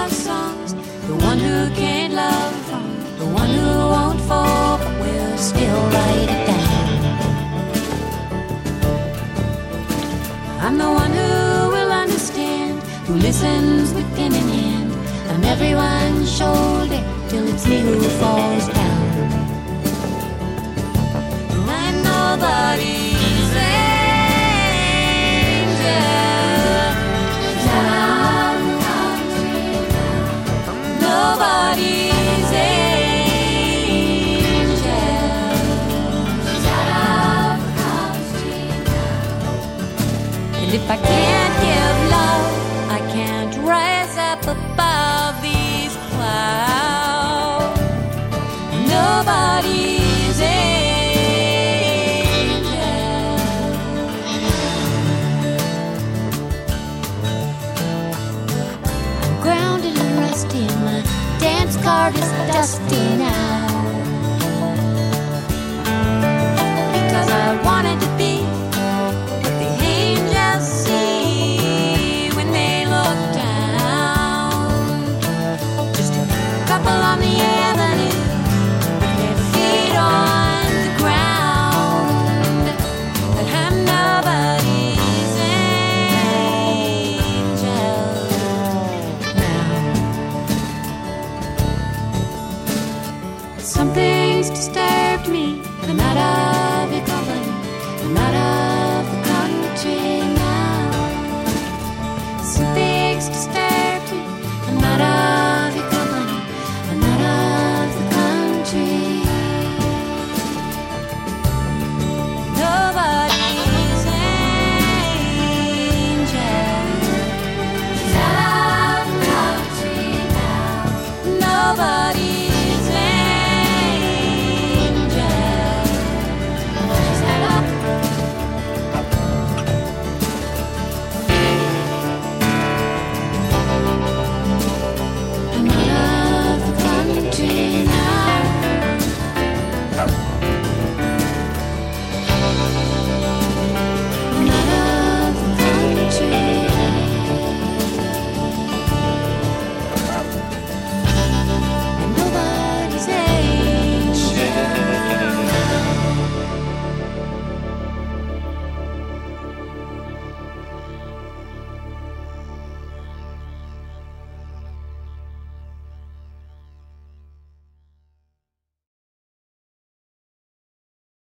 love songs, the one who can't love wrong, the one who won't fall but will still write it down. I'm the one who will understand, who listens with pen in hand. I'm everyone's shoulder till it's me who falls down. And nobody's angel. Nobody's angel. And if I can't give love, I can't rise up above these clouds. Nobody's angel. I'm grounded and rusty, my dance card is dusty.